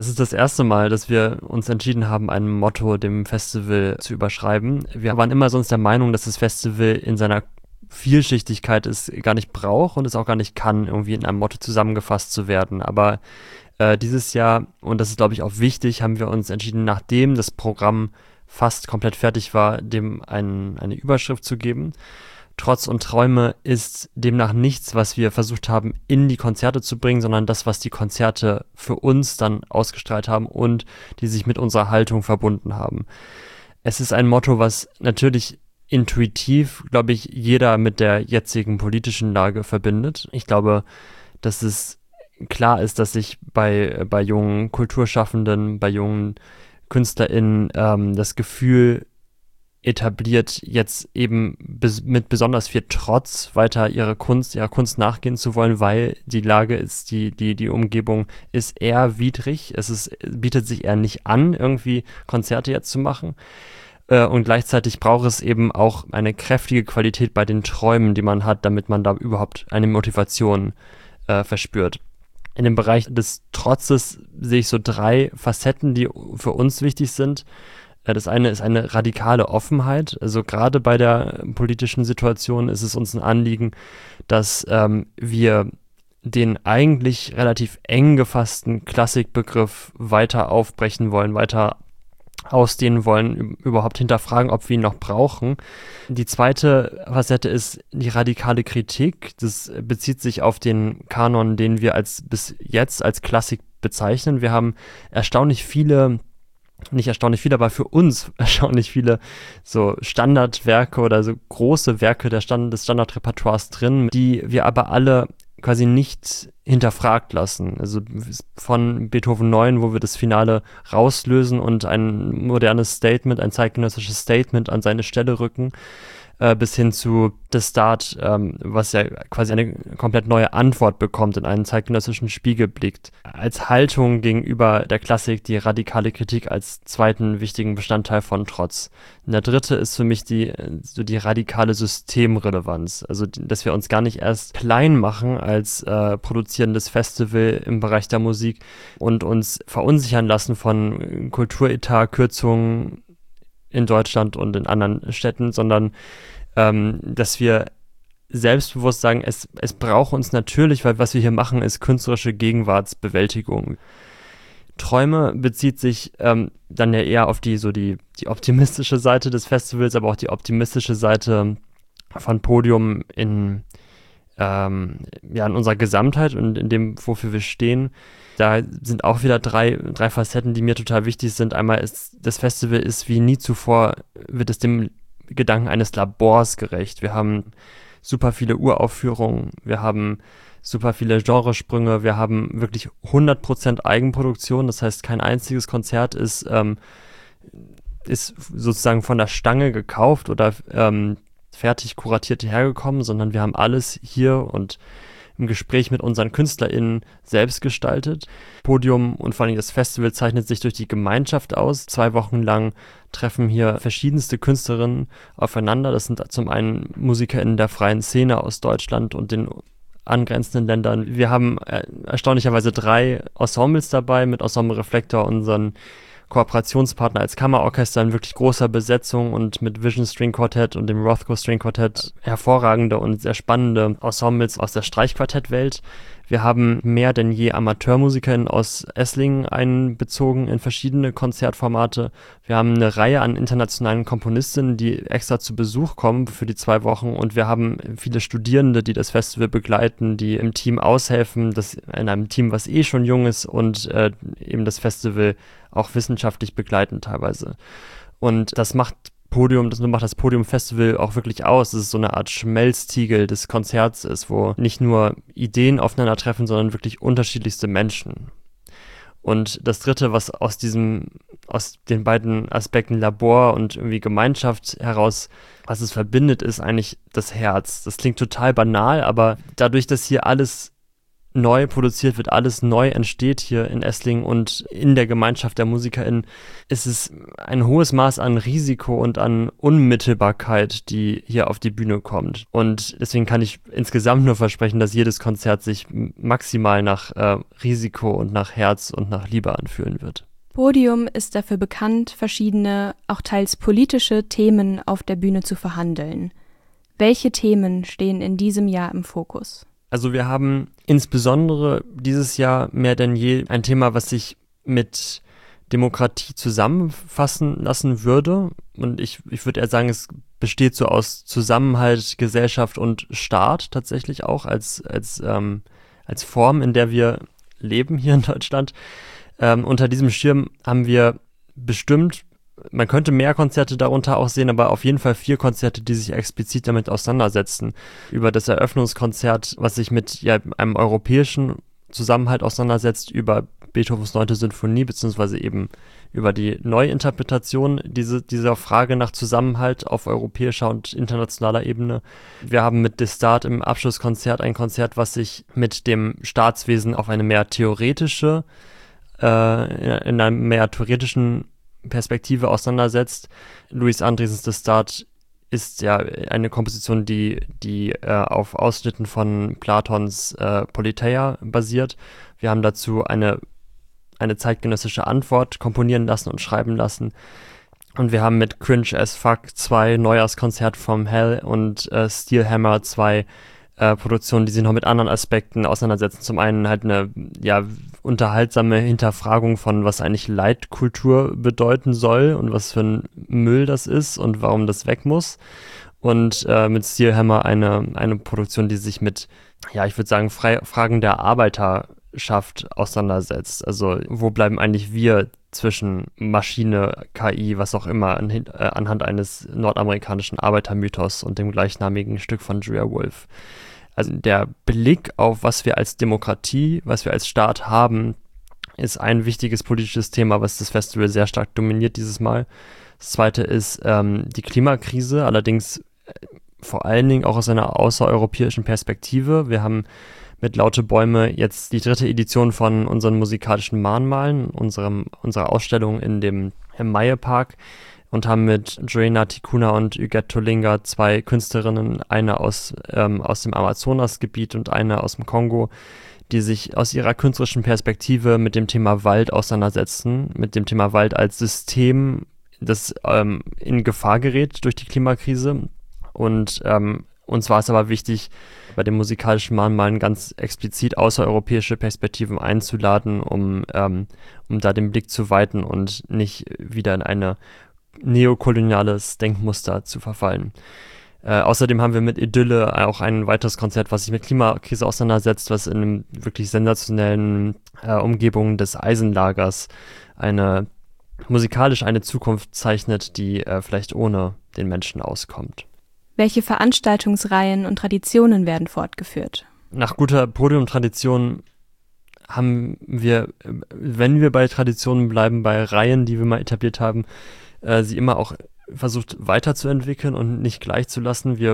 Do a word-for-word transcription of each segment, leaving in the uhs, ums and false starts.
Es ist das erste Mal, dass wir uns entschieden haben, ein Motto dem Festival zu überschreiben. Wir waren immer sonst der Meinung, dass das Festival in seiner Vielschichtigkeit es gar nicht braucht und es auch gar nicht kann, irgendwie in einem Motto zusammengefasst zu werden. Aber äh, dieses Jahr, und das ist, glaube ich, auch wichtig, haben wir uns entschieden, nachdem das Programm fast komplett fertig war, dem ein, eine Überschrift zu geben. Trotz und Träume ist demnach nichts, was wir versucht haben, in die Konzerte zu bringen, sondern das, was die Konzerte für uns dann ausgestrahlt haben und die sich mit unserer Haltung verbunden haben. Es ist ein Motto, was natürlich intuitiv, glaube ich, jeder mit der jetzigen politischen Lage verbindet. Ich glaube, dass es klar ist, dass sich bei, bei jungen Kulturschaffenden, bei jungen KünstlerInnen ähm, das Gefühl etabliert, jetzt eben bes- mit besonders viel Trotz weiter ihre Kunst, ihrer Kunst nachgehen zu wollen, weil die Lage ist, die, die, die Umgebung ist eher widrig. Es ist, bietet sich eher nicht an, irgendwie Konzerte jetzt zu machen. Äh, und gleichzeitig braucht es eben auch eine kräftige Qualität bei den Träumen, die man hat, damit man da überhaupt eine Motivation äh, verspürt. In dem Bereich des Trotzes sehe ich so drei Facetten, die für uns wichtig sind. Das eine ist eine radikale Offenheit. Also gerade bei der politischen Situation ist es uns ein Anliegen, dass ähm, wir den eigentlich relativ eng gefassten Klassikbegriff weiter aufbrechen wollen, weiter ausdehnen wollen, überhaupt hinterfragen, ob wir ihn noch brauchen. Die zweite Facette ist die radikale Kritik. Das bezieht sich auf den Kanon, den wir als bis jetzt als Klassik bezeichnen. Wir haben erstaunlich viele nicht erstaunlich viele, aber für uns erstaunlich viele so Standardwerke oder so große Werke der Stand, des Standardrepertoires drin, die wir aber alle quasi nicht hinterfragt lassen. Also von Beethoven neun, wo wir das Finale rauslösen und ein modernes Statement, ein zeitgenössisches Statement an seine Stelle rücken, äh, bis hin zu The Start, ähm, was ja quasi eine komplett neue Antwort bekommt, in einen zeitgenössischen Spiegel blickt. Als Haltung gegenüber der Klassik die radikale Kritik als zweiten wichtigen Bestandteil von Trotz. Und der dritte ist für mich die, so die radikale Systemrelevanz. Also, dass wir uns gar nicht erst klein machen als äh, produzierendes Festival im Bereich der Musik und uns verunsichern lassen von Kulturetat-Kürzungen in Deutschland und in anderen Städten, sondern ähm, dass wir selbstbewusst sagen, es, es braucht uns natürlich, weil was wir hier machen, ist künstlerische Gegenwartsbewältigung. Träume bezieht sich ähm, dann ja eher auf die so die, die optimistische Seite des Festivals, aber auch die optimistische Seite von Podium in, ähm, ja, in unserer Gesamtheit und in dem, wofür wir stehen. Da sind auch wieder drei, drei Facetten, die mir total wichtig sind. Einmal ist, das Festival ist wie nie zuvor, wird es dem Gedanken eines Labors gerecht. Wir haben super viele Uraufführungen, wir haben super viele Genresprünge, wir haben wirklich hundert Prozent Eigenproduktion, das heißt, kein einziges Konzert ist, ähm, ist sozusagen von der Stange gekauft oder ähm, fertig kuratiert hergekommen, sondern wir haben alles hier und im Gespräch mit unseren KünstlerInnen selbst gestaltet. Podium und vor allem das Festival zeichnet sich durch die Gemeinschaft aus. Zwei Wochen lang treffen hier verschiedenste Künstlerinnen aufeinander. Das sind zum einen MusikerInnen der freien Szene aus Deutschland und den angrenzenden Ländern. Wir haben äh, erstaunlicherweise drei Ensembles dabei, mit Ensemble Reflektor, unseren Kooperationspartner als Kammerorchester in wirklich großer Besetzung und mit Vision String Quartet und dem Rothko String Quartet hervorragende und sehr spannende Ensembles aus der Streichquartettwelt. Wir haben mehr denn je AmateurmusikerInnen aus Esslingen einbezogen in verschiedene Konzertformate. Wir haben eine Reihe an internationalen Komponistinnen, die extra zu Besuch kommen für die zwei Wochen und wir haben viele Studierende, die das Festival begleiten, die im Team aushelfen, das in einem Team, was eh schon jung ist und äh, eben das Festival auch wissenschaftlich begleiten teilweise. Und das macht Podium, das macht das Podium Festival auch wirklich aus. Es ist so eine Art Schmelztiegel des Konzerts ist, wo nicht nur Ideen aufeinandertreffen, sondern wirklich unterschiedlichste Menschen. Und das Dritte, was aus diesem, aus den beiden Aspekten Labor und irgendwie Gemeinschaft heraus, was es verbindet, ist eigentlich das Herz. Das klingt total banal, aber dadurch, dass hier alles neu produziert wird, alles neu entsteht hier in Esslingen und in der Gemeinschaft der MusikerInnen, ist es ein hohes Maß an Risiko und an Unmittelbarkeit, die hier auf die Bühne kommt. Und deswegen kann ich insgesamt nur versprechen, dass jedes Konzert sich maximal nach äh, Risiko und nach Herz und nach Liebe anfühlen wird. Podium ist dafür bekannt, verschiedene, auch teils politische Themen auf der Bühne zu verhandeln. Welche Themen stehen in diesem Jahr im Fokus? Also wir haben insbesondere dieses Jahr mehr denn je ein Thema, was sich mit Demokratie zusammenfassen lassen würde. Und ich, ich würde eher sagen, es besteht so aus Zusammenhalt, Gesellschaft und Staat tatsächlich auch als, als, ähm, als Form, in der wir leben hier in Deutschland. Ähm, unter diesem Schirm haben wir bestimmt, man könnte mehr Konzerte darunter auch sehen, aber auf jeden Fall vier Konzerte, die sich explizit damit auseinandersetzen. Über das Eröffnungskonzert, was sich mit ja, einem europäischen Zusammenhalt auseinandersetzt, über Beethovens neunte Sinfonie, beziehungsweise eben über die Neuinterpretation diese, dieser Frage nach Zusammenhalt auf europäischer und internationaler Ebene. Wir haben mit Destat im Abschlusskonzert ein Konzert, was sich mit dem Staatswesen auf eine mehr theoretische, äh, in einer mehr theoretischen Perspektive auseinandersetzt. Louis Andrießens Destat ist ja eine Komposition, die, die äh, auf Ausschnitten von Platons äh, Politeia basiert. Wir haben dazu eine, eine zeitgenössische Antwort komponieren lassen und schreiben lassen. Und wir haben mit Cringe as Fuck zwei Neujahrskonzert vom Hell und äh, Steel Hammer zwei äh, Produktionen, die sich noch mit anderen Aspekten auseinandersetzen. Zum einen halt eine ja unterhaltsame Hinterfragung von, was eigentlich Leitkultur bedeuten soll und was für ein Müll das ist und warum das weg muss. Und äh, mit Steel Hammer eine, eine Produktion, die sich mit, ja, ich würde sagen, Fre- Fragen der Arbeiterschaft auseinandersetzt. Also wo bleiben eigentlich wir zwischen Maschine, K I, was auch immer, an, äh, anhand eines nordamerikanischen Arbeitermythos und dem gleichnamigen Stück von Julia Wolf. Also der Blick auf, was wir als Demokratie, was wir als Staat haben, ist ein wichtiges politisches Thema, was das Festival sehr stark dominiert dieses Mal. Das zweite ist ähm, die Klimakrise, allerdings äh, vor allen Dingen auch aus einer außereuropäischen Perspektive. Wir haben mit Laute Bäume jetzt die dritte Edition von unseren musikalischen Mahnmalen, unserem, unserer Ausstellung in dem im Maie-Park, und haben mit Joanna Tikuna und Huguette Tolinga zwei Künstlerinnen, eine aus, ähm, aus dem Amazonasgebiet und eine aus dem Kongo, die sich aus ihrer künstlerischen Perspektive mit dem Thema Wald auseinandersetzen, mit dem Thema Wald als System, das ähm, in Gefahr gerät durch die Klimakrise. Und ähm, uns war es aber wichtig, bei dem musikalischen Mahnmalen ganz explizit außereuropäische Perspektiven einzuladen, um, ähm, um da den Blick zu weiten und nicht wieder in eine neokoloniales Denkmuster zu verfallen. Äh, außerdem haben wir mit Idylle auch ein weiteres Konzert, was sich mit Klimakrise auseinandersetzt, was in einem wirklich sensationellen äh, Umgebung des Eisenlagers eine musikalisch eine Zukunft zeichnet, die äh, vielleicht ohne den Menschen auskommt. Welche Veranstaltungsreihen und Traditionen werden fortgeführt? Nach guter Podiumtradition haben wir, wenn wir bei Traditionen bleiben, bei Reihen, die wir mal etabliert haben, äh, sie immer auch versucht weiterzuentwickeln und nicht gleich zu lassen. Wir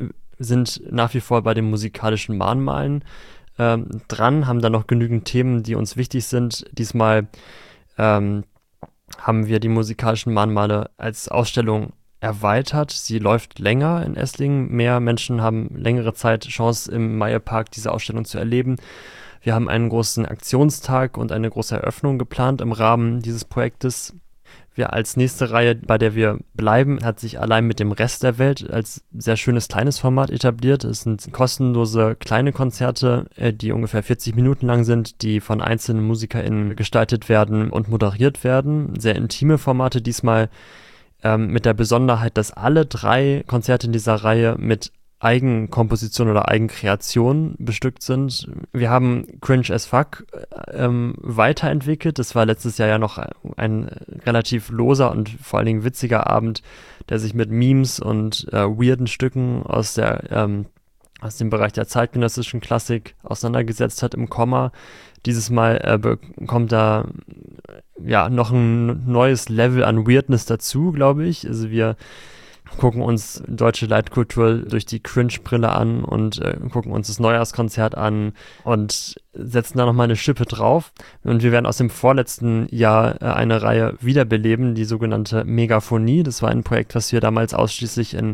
sind nach wie vor bei den musikalischen Mahnmalen ähm, dran, haben da noch genügend Themen, die uns wichtig sind. Diesmal ähm, haben wir die musikalischen Mahnmale als Ausstellung erweitert. Sie läuft länger in Esslingen. Mehr Menschen haben längere Zeit Chance, im Maie-Park diese Ausstellung zu erleben. Wir haben einen großen Aktionstag und eine große Eröffnung geplant im Rahmen dieses Projektes. Wir als nächste Reihe, bei der wir bleiben, hat sich allein mit dem Rest der Welt als sehr schönes kleines Format etabliert. Es sind kostenlose kleine Konzerte, die ungefähr vierzig Minuten lang sind, die von einzelnen MusikerInnen gestaltet werden und moderiert werden. Sehr intime Formate diesmal, ähm, mit der Besonderheit, dass alle drei Konzerte in dieser Reihe mit Eigenkomposition oder Eigenkreation bestückt sind. Wir haben Cringe as Fuck ähm, weiterentwickelt. Das war letztes Jahr ja noch ein relativ loser und vor allen Dingen witziger Abend, der sich mit Memes und äh, weirden Stücken aus der ähm, aus dem Bereich der zeitgenössischen Klassik auseinandergesetzt hat im Komma. Dieses Mal äh, bekommt da ja noch ein neues Level an Weirdness dazu, glaube ich. Also wir gucken uns deutsche Leitkultur durch die Cringe-Brille an und äh, gucken uns das Neujahrskonzert an und setzen da nochmal eine Schippe drauf. Und wir werden aus dem vorletzten Jahr äh, eine Reihe wiederbeleben, die sogenannte Megaphonie. Das war ein Projekt, was wir damals ausschließlich in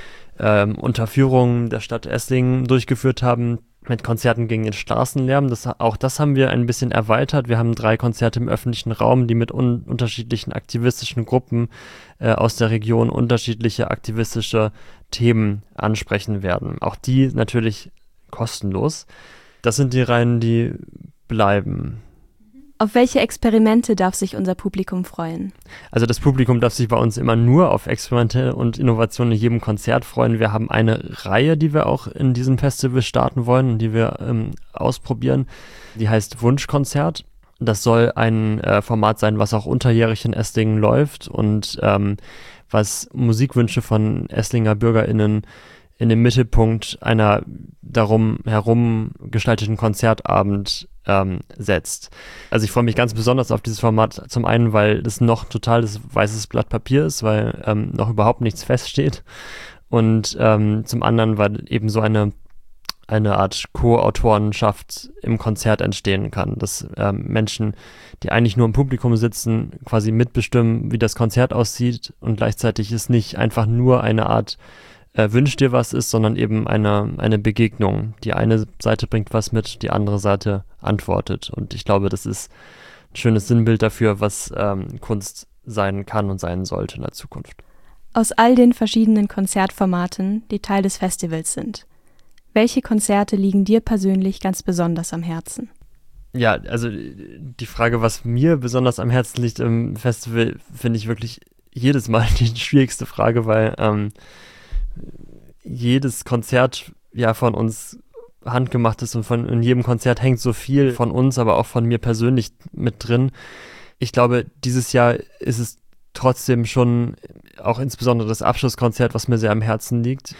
ähm, Unterführungen der Stadt Esslingen durchgeführt haben, mit Konzerten gegen den Straßenlärm. Das, auch das haben wir ein bisschen erweitert. Wir haben drei Konzerte im öffentlichen Raum, die mit un- unterschiedlichen aktivistischen Gruppen äh, aus der Region unterschiedliche aktivistische Themen ansprechen werden. Auch die natürlich kostenlos. Das sind die Reihen, die bleiben. Auf welche Experimente darf sich unser Publikum freuen? Also das Publikum darf sich bei uns immer nur auf Experimente und Innovationen in jedem Konzert freuen. Wir haben eine Reihe, die wir auch in diesem Festival starten wollen, die wir ähm, ausprobieren. Die heißt Wunschkonzert. Das soll ein äh, Format sein, was auch unterjährig in Esslingen läuft und ähm, was Musikwünsche von Esslinger BürgerInnen in den Mittelpunkt einer darum herum gestalteten Konzertabend ähm, setzt. Also ich freue mich ganz besonders auf dieses Format, zum einen, weil das noch totales weißes Blatt Papier ist, weil ähm, noch überhaupt nichts feststeht und ähm, zum anderen, weil eben so eine eine Art Co-Autorenschaft im Konzert entstehen kann, dass ähm, Menschen, die eigentlich nur im Publikum sitzen, quasi mitbestimmen, wie das Konzert aussieht und gleichzeitig ist nicht einfach nur eine Art Äh, wünsch dir was ist, sondern eben eine, eine Begegnung. Die eine Seite bringt was mit, die andere Seite antwortet. Und ich glaube, das ist ein schönes Sinnbild dafür, was ähm, Kunst sein kann und sein sollte in der Zukunft. Aus all den verschiedenen Konzertformaten, die Teil des Festivals sind, welche Konzerte liegen dir persönlich ganz besonders am Herzen? Ja, also die Frage, was mir besonders am Herzen liegt im Festival, finde ich wirklich jedes Mal die schwierigste Frage, weil ähm, jedes Konzert ja von uns handgemacht ist und von in jedem Konzert hängt so viel von uns, aber auch von mir persönlich mit drin. Ich glaube, dieses Jahr ist es trotzdem schon auch insbesondere das Abschlusskonzert, was mir sehr am Herzen liegt.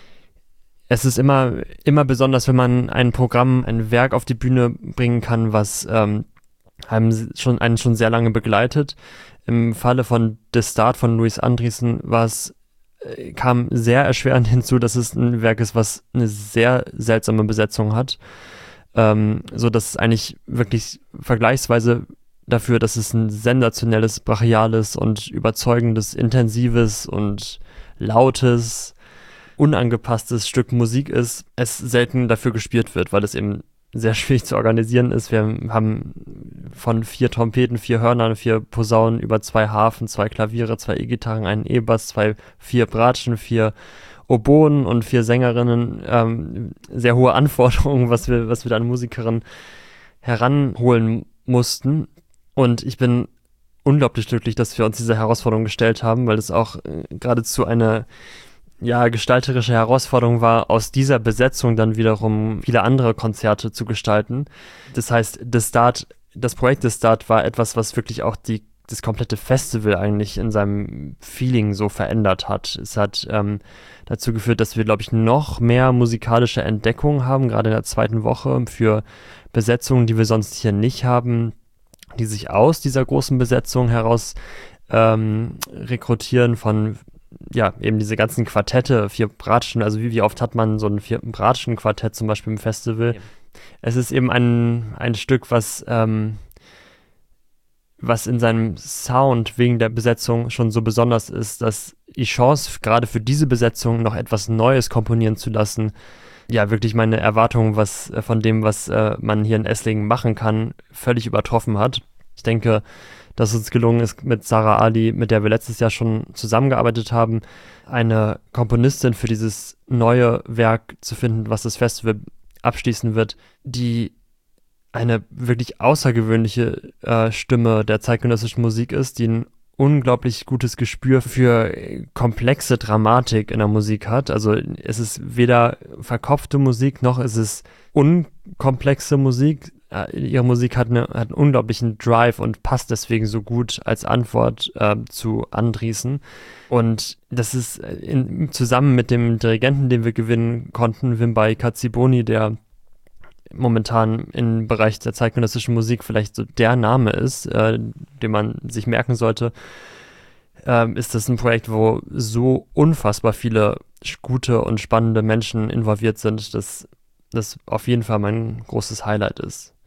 Es ist immer, immer besonders, wenn man ein Programm, ein Werk auf die Bühne bringen kann, was ähm, einem schon, einen schon sehr lange begleitet. Im Falle von The Start von Louis Andriessen war es kam sehr erschwerend hinzu, dass es ein Werk ist, was eine sehr seltsame Besetzung hat, ähm, so dass es eigentlich wirklich vergleichsweise dafür, dass es ein sensationelles, brachiales und überzeugendes, intensives und lautes, unangepasstes Stück Musik ist, es selten dafür gespielt wird, weil es eben sehr schwierig zu organisieren ist. Wir haben von vier Trompeten, vier Hörnern, vier Posaunen über zwei Harfen, zwei Klaviere, zwei E-Gitarren, einen E-Bass, zwei, vier Bratschen, vier Oboen und vier Sängerinnen. Ähm, sehr hohe Anforderungen, was wir, was wir da an Musikerinnen heranholen mussten. Und ich bin unglaublich glücklich, dass wir uns diese Herausforderung gestellt haben, weil es auch äh, geradezu eine ja, gestalterische Herausforderung war, aus dieser Besetzung dann wiederum viele andere Konzerte zu gestalten. Das heißt, The Start, das Projekt The Start war etwas, was wirklich auch die, das komplette Festival eigentlich in seinem Feeling so verändert hat. Es hat ähm, dazu geführt, dass wir, glaube ich, noch mehr musikalische Entdeckungen haben, gerade in der zweiten Woche für Besetzungen, die wir sonst hier nicht haben, die sich aus dieser großen Besetzung heraus ähm, rekrutieren von ja, eben diese ganzen Quartette, vier Bratschen, also wie, wie oft hat man so ein vier Bratschen-Quartett zum Beispiel im Festival? Ja. Es ist eben ein, ein Stück, was, ähm, was in seinem Sound wegen der Besetzung schon so besonders ist, dass die Chance, gerade für diese Besetzung noch etwas Neues komponieren zu lassen, ja, wirklich meine Erwartungen, was äh, von dem, was äh, man hier in Esslingen machen kann, völlig übertroffen hat. Ich denke, dass uns gelungen ist, mit Sarah Ali, mit der wir letztes Jahr schon zusammengearbeitet haben, eine Komponistin für dieses neue Werk zu finden, was das Festival abschließen wird, die eine wirklich außergewöhnliche äh, Stimme der zeitgenössischen Musik ist, die ein unglaublich gutes Gespür für komplexe Dramatik in der Musik hat. Also es ist weder verkopfte Musik, noch ist es unkomplexe Musik. Ihre Musik hat, eine, hat einen unglaublichen Drive und passt deswegen so gut als Antwort äh, zu Andriessen. Und das ist in, zusammen mit dem Dirigenten, den wir gewinnen konnten, Wimbai Katsiboni, der momentan im Bereich der zeitgenössischen Musik vielleicht so der Name ist, äh, den man sich merken sollte, ähm, ist das ein Projekt, wo so unfassbar viele gute und spannende Menschen involviert sind, dass das auf jeden Fall mein großes Highlight ist.